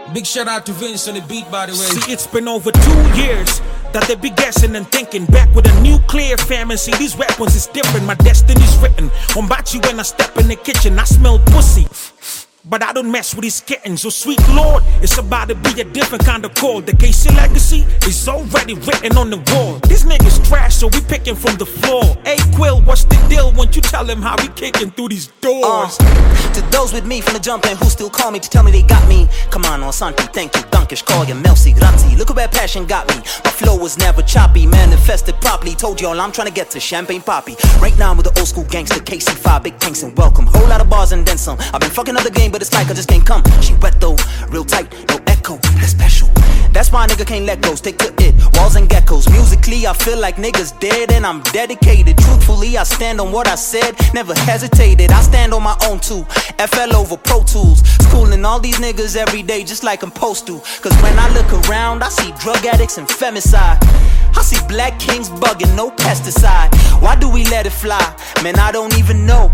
Big shout out to Vince on the beat, by the way. See, it's been over 2 years that they be guessing and thinking. Back with a nuclear famine. See, these weapons is different. My destiny's written. On Bachi when I step in the kitchen, I smell pussy. But I don't mess with these kittens. So sweet Lord, it's about to be a different kind of call. The KC legacy is already written on the wall. These niggas trash, so we picking from the floor. Hey Quill, what's the deal? Won't you tell him how we kicking through these doors? To those with me from the jump and who still call me to tell me they got me. Come on, Santi, thank you, Dunkish, call you Melcy, Grazie. Look at where passion got me. My flow was never choppy, manifested properly. Told y'all I'm trying to get to Champagne Poppy. Right now I'm with the old school gangster, KC5, big thanks and welcome. Whole lot of bars and then some. I've been fucking up the game, but it's like I just can't come. She wet though, real tight, no echo, that's special. That's why a nigga can't let go, stick to it. Walls and geckos, musically I feel like niggas dead and I'm dedicated. Truthfully I stand on what I said, never hesitated. I stand on my own too, FL over Pro Tools. Schooling all these niggas every day just like I'm supposed to. Cause when I look around I see drug addicts and femicide. I see black kings bugging, no pesticide. Why do we let it fly? Man, I don't even know.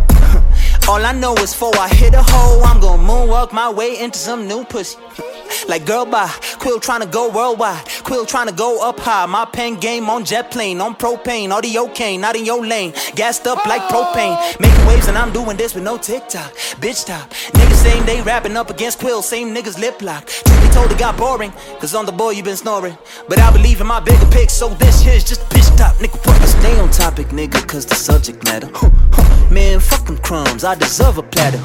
All I know is before I hit a hole, I'm gon' moonwalk my way into some new pussy. Like girl bye, Quill tryna go worldwide, Quill tryna go up high. My pen game on jet plane, on propane, audio cane, not in your lane. Gassed up like propane, making waves and I'm doing this with no TikTok. Bitch top, niggas saying they rapping up against Quill, same niggas lip lock. Truth be told it got boring, cause on the boy you been snoring. But I believe in my bigger pics, so this here's just bitch top, nigga. Stay on topic, nigga, cause the subject matter. Man, fuck them crumbs, I deserve a platter.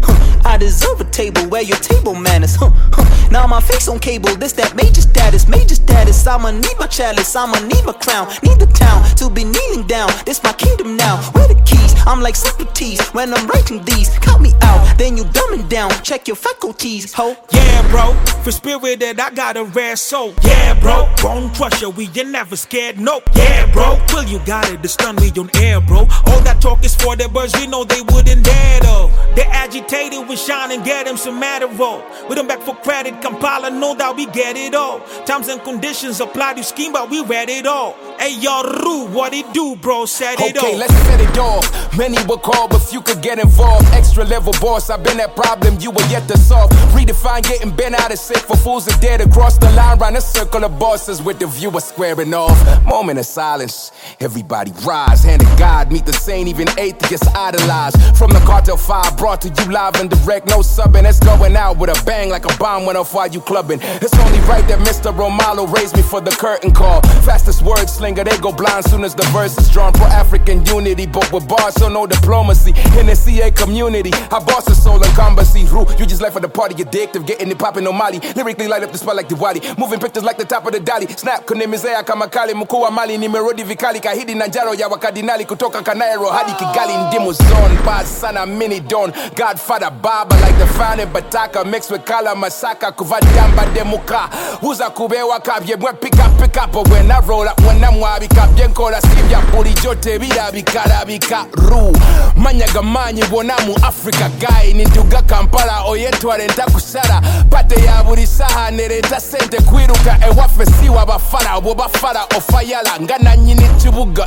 I deserve a table where your table manners. Now my face on cable, this that major status, major status. I'ma need my chalice, I'ma need my crown, need the town to be kneeling down. This my kingdom now, where the keys? I'm like Socrates when I'm writing these. Count me out, then you dumbing down. Check your faculties, ho. Yeah, bro, for spirited I got a rare soul. Yeah, bro, bone crusher, we ain't never scared, nope. Yeah, bro, Will you got it to stun me on air, bro. All that talk is for the birds, we know they wouldn't dare though. They agitated with shine and get them some Adderall. With them back for credit, Kampala, no doubt we get it all. Times and conditions apply to scheme, but we read it all. Hey, y'all, rude, what it do, bro? Set it off. Okay, let's set it off. Many will call, but few could get involved. Extra level boss, I've been that problem you were yet to solve. Redefine getting bent out of sick for fools that dare to cross the line. Round a circle of bosses with the viewer squaring off. Moment of silence, everybody rise. Hand of God, meet the sane, even atheists idolize. From the Cartel 5, brought to you live and direct. No subbing, it's going out with a bang like a bomb went off while you clubbing. It's only right that Mr. Romalo raised me for the curtain call. Fastest word slinger, they go blind soon as the verse is drawn. Pro-African unity, but with bars, so no diplomacy. In the CA community, I boss a soul and combacy. You just like for the party, addictive, getting it popping on Mali. Lyrically light up the spot like Diwali, moving pictures like the top of the Dali. Snap, kunimizea kama kali, mkuu wa mali, nimerudi vikali. Kahidi na njaro ya wakadinali, kutoka Kanairo hadi Kigali, ndimu zone. Bad sana mini don, Godfather Baba like the founding Bataka, mixed with Kala Masaka, kuvadamba demuka. Uza kubewa kabye, mwe pick up, but when I roll up, when I'm wabi kabye, kola sivya puri jote, vida bikara bika ru. Manyaga manyi, wonamu Africa guy, ninduga Kampala, oyetu arenta kusara. Pate ya buri saha, nereta sente kwiruka, ewafe siwa bafara, wobafara ofayala, ngana nyini chibuga,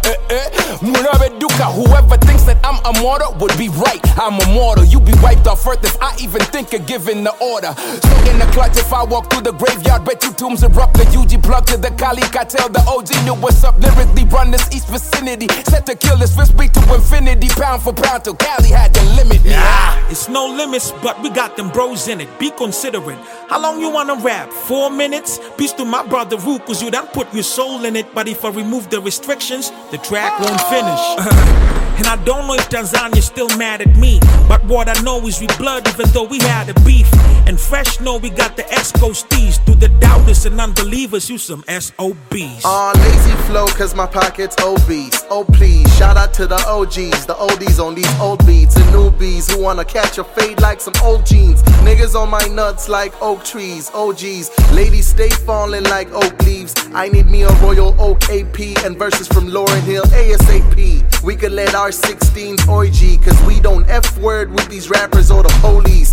Munabe duka, whoever thinks that I'm immortal would be right, I'm immortal. You be wiped off earth if I even think of giving the order. So in the clutch, if I walk through the graveyard, bet you tombs erupt. The UG plug to the Kali cartel, the OG knew what's up. Lyrically run this east vicinity, set to kill this fist beat to infinity, pound for pound till Cali had to limit me. It's no limits, but we got them bros in it. Be considerate. How long you wanna rap? 4 minutes? Peace to my brother Ru, cause you done put your soul in it. But if I remove the restrictions, the track won't finish. And I don't know if Tanzania's still mad at me, but what I know is we blood even though we had a beef. And fresh know we got the S-Coasties. To the doubters and unbelievers, you some SOBs. Lazy flow cause my pocket's obese. Oh please, shout out to the OGs, the oldies on these old beats. And newbies who wanna catch a fade like some old jeans. Niggas on my nuts like oak trees, OGs. Ladies stay falling like oak leaves. I need me a Royal Oak AP and verses from Lauryn Hill ASAP. We could let our 16s orgy, cause we don't F-word with these rappers or the police.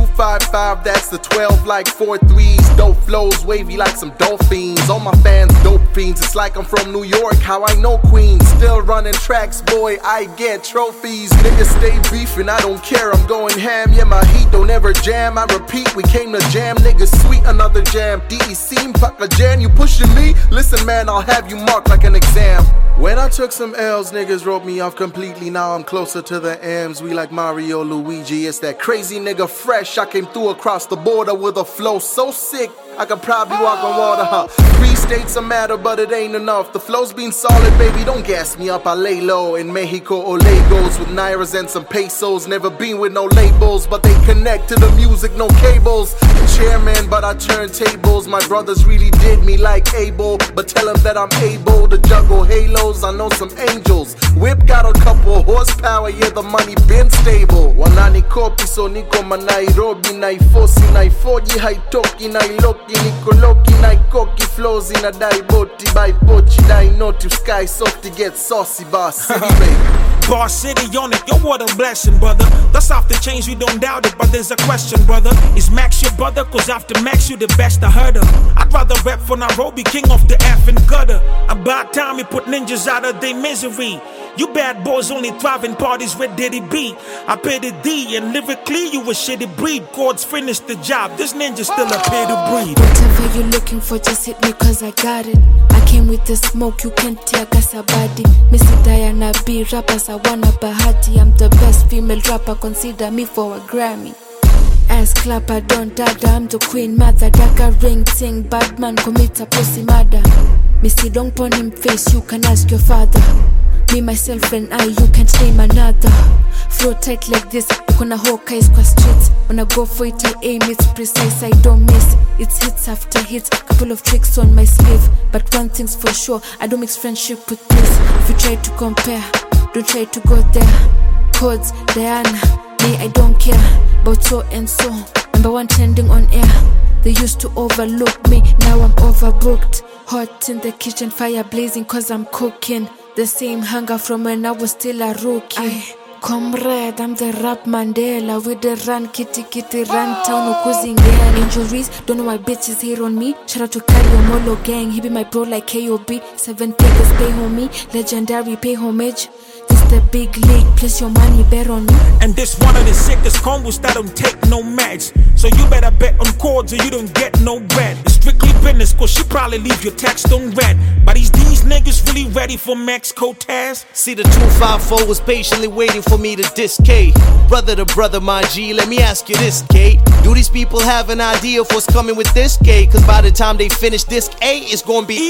255, that's the 12 like 4 3s. Dope flows, wavy like some dolphins. All my fans, dope fiends. It's like I'm from New York, how I know Queens. Still running tracks, boy, I get trophies. Niggas stay beefing, I don't care, I'm going ham. Yeah, my heat don't ever jam. I repeat, we came to jam. Niggas sweet, another jam. DEC, Paka Jan, you pushing me? Listen, man, I'll have you marked like an exam. When I took some L's, niggas wrote me off completely. Now I'm closer to the M's. We like Mario, Luigi. It's that crazy nigga fresh. I came through across the border with a flow so sick I could probably walk on water, huh? 3 states a matter, but it ain't enough. The flow's been solid, baby, don't gas me up. I lay low in Mexico or Lagos with nairas and some pesos. Never been with no labels, but they connect to the music, no cables. Chairman, but I turn tables. My brothers really did me like Abel, but tell them that I'm able to juggle halos. I know some angels. Whip got a couple horsepower, yeah, the money been stable. Wanani kopi so niko manairobi naifosi naifoji haitoki nailoki niko loki naikoki flows in a dai boti by pochi dai noti sky soft to get saucy boss city baby. Bar City on it, yo, what a blessing, brother. That's off the chains, we don't doubt it, but there's a question, brother. Is Max your brother? Cause after Max, you the best, I heard her. I'd rather rap for Nairobi, king of the effing gutter. About time we put ninjas out of their misery. You bad boys only thrive in parties where Diddy be. I paid the D, and lyrically, you a shitty breed. Chords finished the job, this ninja still a pay to breed. Whatever you looking for, just hit me cause I got it. I came with the smoke, you can't tear Kasabadi. Missy Diana B, rappers I wanna Bahati. I'm the best female rapper, consider me for a Grammy. Ass clapper, don't dada, I'm the queen mother. Daka ring ting, bad man commit a pussy murder. Missy don't pon him face, you can ask your father. Me, myself and I, you can't name another. Flow tight like this, ukona Hawkeye kwa streets. When I go for it, I aim, it's precise, I don't miss. It's hits after hits, couple of tricks on my sleeve. But one thing's for sure, I don't mix friendship with peace. If you try to compare, don't try to go there. Codes, Diana, me, I don't care about so and so. #1 trending on air. They used to overlook me, now I'm overbooked. Hot in the kitchen, fire blazing cause I'm cooking. The same hunger from when I was still a rookie. Comrade, I'm the rap Mandela. With the run, kitty kitty, run town, ukuzingela. Injuries, don't know why bitches hate on me. Shout out to Kario Molo gang, he be my bro like KOB. 7 figures pay homie, legendary pay homage. This the big league, place your money bet on me. And this one of the sickest combos that don't take no meds. So you better bet on chords or you don't get no bread. It's strictly business cause she probably leave your text on red. But is these niggas really ready for Max Cortez? See the 254 was patiently waiting for me to diss K. Brother to brother, my G, let me ask you this, Kate. Do these people have an idea of what's coming with this K? Cause by the time they finish disc A, it's gonna be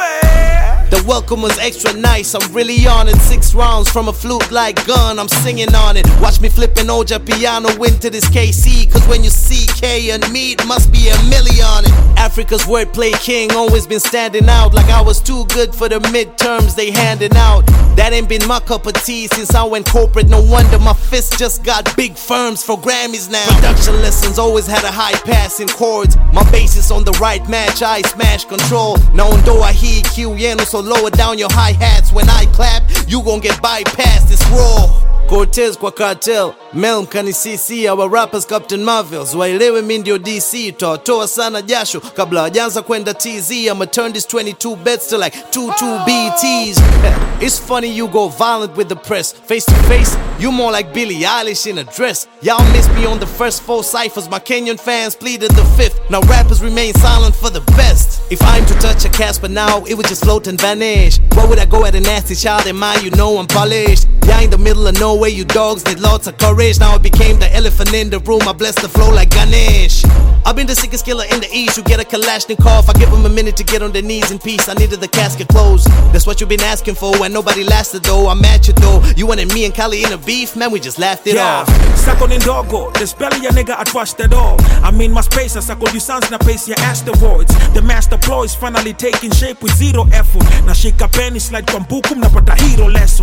Igwe. The welcome was extra nice, I'm really on it. 6 rounds from a flute like gun, I'm singing on it. Watch me flipping Oja piano into this KC. Cause when you see K and me, it must be a million on it. Africa's wordplay king, always been standing out. Like I was too good for the midterms they handing out. That ain't been my cup of tea since I went corporate. No wonder my fist just got big firms for Grammys now. Production lessons always had a high pass in chords. My bass is on the right match, I smash control. Now though I hear Q, so lower down your hi-hats. When I clap, you gon' get bypassed, it's raw. Cortez kwa cartel, Mel mkanisisi. Our rappers Captain Marvels, waelewe mi ndio DC. Toa sana jasho kabla wajanza kwenda TZ. I'ma turn this 22 bets to like 22 BTs. It's funny you go violent with the press. Face to face, you more like Billie Eilish in a dress. Y'all missed me on the first 4 ciphers. My Kenyan fans pleaded the 5th. Now rappers remain silent for the best. If I'm to touch a Casper now, it would just float and vanish. Where would I go at a nasty child? Am I, you know I'm polished. Yeah, in the middle of nowhere, you dogs need lots of courage. Now I became the elephant in the room, I bless the flow like Ganesh. I've been the sickest killer in the east. You get a Kalashnikov, I give them a minute to get on their knees in peace. I needed the casket closed. That's what you've been asking for, and nobody lasted though. I'm at you though. You wanted me and Kali in a beef, man, we just laughed it off. Sako ni ndogo, the spelling ya nigga I trusted all. I mean my space, I sako you sons na pace ya asteroids. The master ploy is finally taking shape with 0 effort. Na shika penny slide kwa mbuku mnapata hero lessons.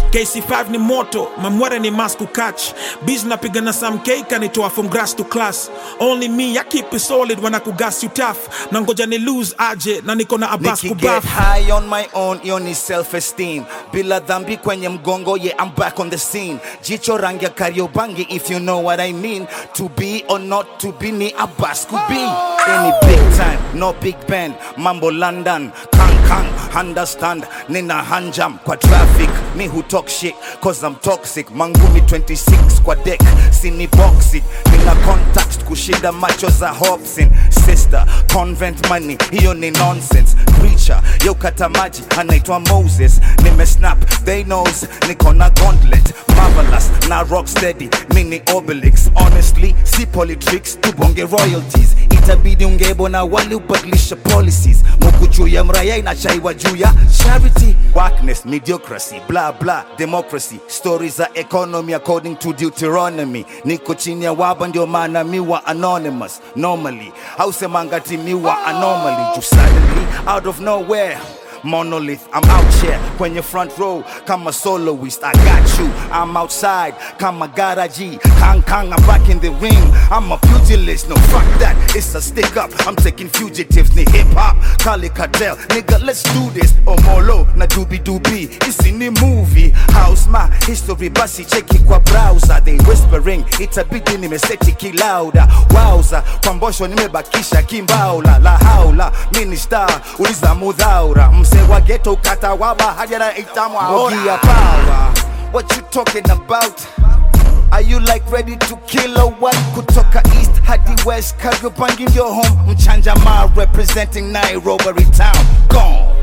KC5 ni moto, mamwere ni masku catch. Biz napiga na some cake anitoa from grass to class. Only me, I keep it solid when I could gas you tough. Nangoja ni lose aje, na niko na abas Nikki kubaf. get high on my own, yo ni self-esteem. Bila dhambi kwenye mgongo, yeah, I'm back on the scene. Jicho rangi ya Kariobangi, if you know what I mean. To be or not to be, ni abas kubi. Any big time, no big band. Mambo London, kang, understand. Nina hanjam kwa traffic. Me who talk shit, cause I'm toxic. Mangumi 26 kwa deck, sini box it. Nina context kushinda macho za Hobson. Sister, convent money, hiyo ni nonsense. Preacher, yo kata maji, anaitwa Moses. Nime snap, they knows, niko na gauntlet. Marvelous, na rock steady, mini Obelix. Honestly, si politics, tubonge royalties. Itabidi ungebo na wali ubadilisha policies. Mukuchu ya mraya inachaiwa juu ya charity. Darkness, mediocracy, blah blah, democracy. Stories are economy according to Deuteronomy. Niko chini ya waba ndio maana miwa anonymous. Normally, hausemanga timiwa anomaly. Just suddenly, out of nowhere, monolith, I'm out here kwenye front row kama soloist. I got you, I'm outside kama garaji. Kang, I'm back in the ring, I'm a pugilist. No, fuck that, it's a stick up. I'm taking fugitives, ni hip hop, Kali Cartel. Nigga, let's do this. Omolo na dubi, isi ni movie. How's my history, basi cheki kwa browser. They whispering, itabidi nimeseti kilauda. Wowza, kwa mbosho nimebakisha kimbaula. La haula, mini star, uliza mudhaura. Msewa ghetto kata waba hajara itamwa Ogia power, what you talking about? Are you like ready to kill or what? Kutoka east hadi west, Kariobangi ndio home. Mchanja ma representing Nairobi town. Gone.